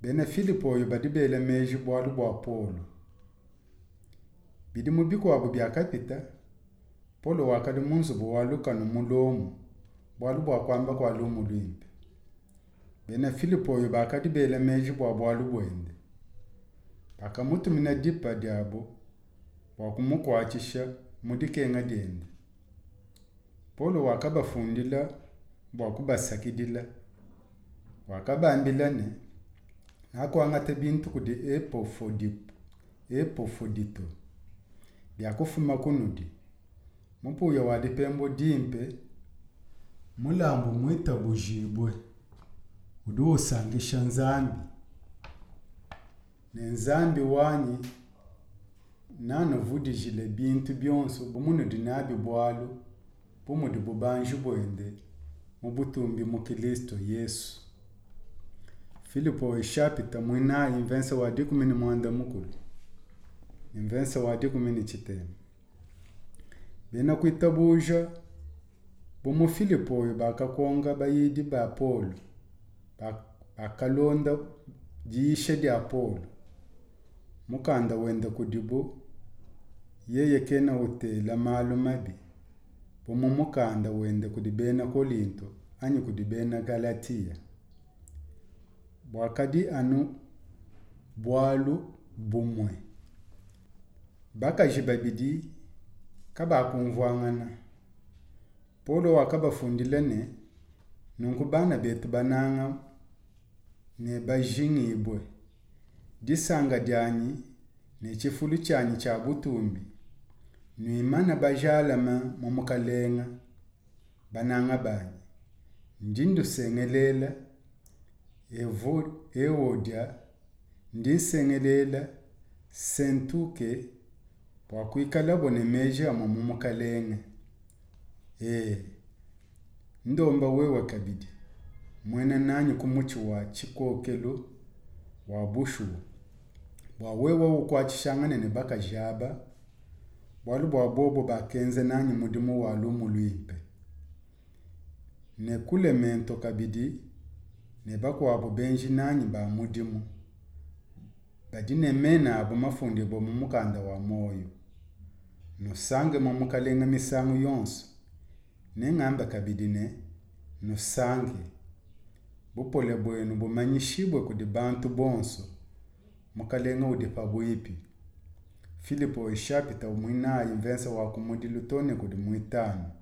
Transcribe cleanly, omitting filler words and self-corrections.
Bene Filipo yubadibele meji bwalu bwa Polo. Bidi mubiku wabu byakapita. Polo wakali munzubu waluka numulomu. Bwalu bwa kwamba kwa lumu lwimpe. Bene Filipo yubakadibele meji bwalu bwende. Baka mutu mina dipa diabo. Wakumuku wachisha mudikenga diende. Polo wakaba fundila. Wakuba sakidila. Wakaba ambilane. Nako angate bintu kudi epofodito. Byakufuma kunudi. Mupu ya wadipembo dimpe. Mulambu mwita bujibwe. Udu usangisha nzambi. Nzambi wanyi. Nano vudi jile bintu byonso. Bumunu dinabi bwalu. Bumudu bubanju bwende. Mubutumbi mukilisto Yesu. Filipo ishapita mwina invensa wadiku mini mwanda mukulu. Invensa wadiku mini chitemu. Bena kuitabuja. Bumu Filipo baka konga bayidi ba Polo. Baka londa jiishe di Apolo. Mukanda wenda kudibu. Yeye kena ute la malu mabi. Bumu mukanda wenda kudibena Kolinto. Anyi kudibena Galatia. Wakadi anu bwalu bumwe. Baka jibabidi kaba kumvwangana. Polo wakaba fundilene nunkubana betu bananga ne bajingi ibwe. Disanga diani ne chifulu chani cha butumbi. Nuimana bajalama mumukalenga bananga bani. Njindu sengelela ewodia ndisengelela sentuke wakuikala bone meja mumukalenga. Ndomba wewe kabidi. Mwena nanyi kumuchi wa chikokelo wa bushu. Wewe ukwachishangane ne baka jaba. Walu bobo bakenze nanyi mudimu walumu lwimpe. Ne kule mento kabidi. Ne baku wabu benji nanyi ba mudimu. Badine mena abu mafundi bo mumukanda wa moyo. Nusange mumukalenga misangu yonso. Nengamba kabidine nusange. Bupole bwenu bumanyishibwe kudibantu bonso. Mukalenga udipabu ipi. Filipo ishapita umwina invensa wakumudi lutone kudimuitano.